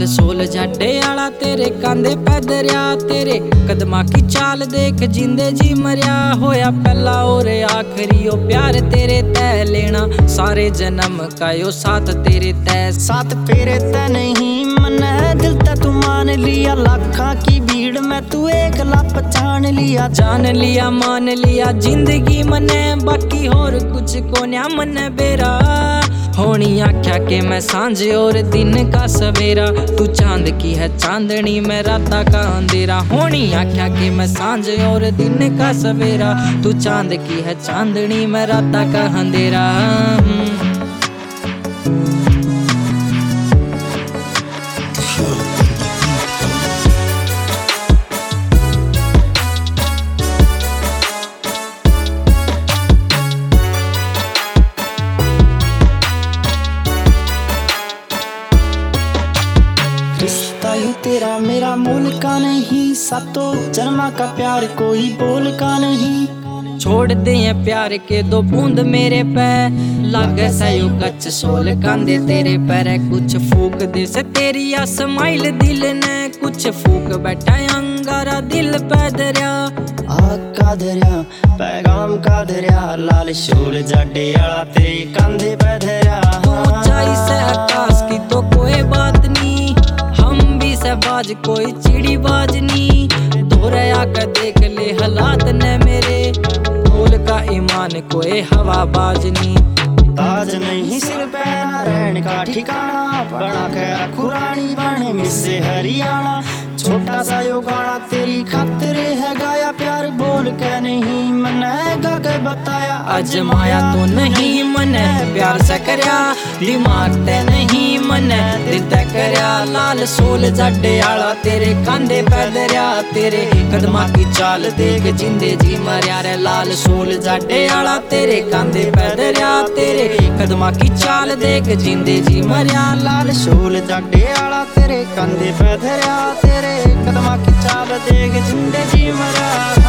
लाल soul जाडे आला तेरे कांधे पै दरिया, तेरे कदमां की चाल देख जिंदे जी मरिया। होया पहला और आखिरी ओ प्यार तेरे तै लेना, सारे जन्म का यो साथ तेरे तै। साथ फेरे तै नहीं मन है दिल तै तू मान लिया, लाखा की भीड़ में तू एक ला पहचान लिया। जान लिया मान लिया जिंदगी मने, बाकी होर कुछ को न्या मन बेरा। होनी आख्या के मैं सांझ और दिन का सवेरा, तू चांद की है चांदनी मैं राता का अंधेरा। होनी आख्या के मैं सांझ और दिन का सवेरा, तू चांद की है चांदनी मैं राता का अंधेरा। रिश्ता यूं तेरा मेरा मोल का नहीं, सातों जन्मा का प्यार कोई बोल का नहीं। छोड़ दे प्यार के दो बूंद मेरे पे, लागे सयो कच्च सोल कांदे तेरे पैर। कुछ फूक दे से तेरी या स्माइल दिल ने, कुछ फूक बैठा अंगारा दिल पे दरिया। आग का दरिया पैगाम का दरिया, लाल शोल जाडे आला तेरे कांधे पे धरिया। ऊंचाई से आकाश की तो कोई बात नहीं, हम भी सहबाज कोई चिड़ी बाज नहीं। दोरे आकर देख ले हालात ने मेरे, फूल का ईमान कोई हवाबाज नहीं। ताज नहीं सिर पे नारायण का ठिकाना, बना के रखू रानी बने मिसे हरियाणा। छोटा सा यो गाना तेरी खातिर है गाया, प्यार बोल के नहीं मन गा के बताया। अजमाया तो नहीं मन प्यार से करया, दिमाग ते नहीं मन दिल ते करया। लाल सोल जाडे आला तेरे कांधे पे दरिया, तेरे कदमां की चाल देख जिंदे जी मरिया रे। लाल सोल जाडे आला तेरे कांधे पे दरिया, तेरे कदमां की चाल देख जिंदे जी मरिया। लाल सोल जाडे आला तेरे कांधे पे धरिया, तेरे कदमां की चाल देख जिंदे जी मरिया।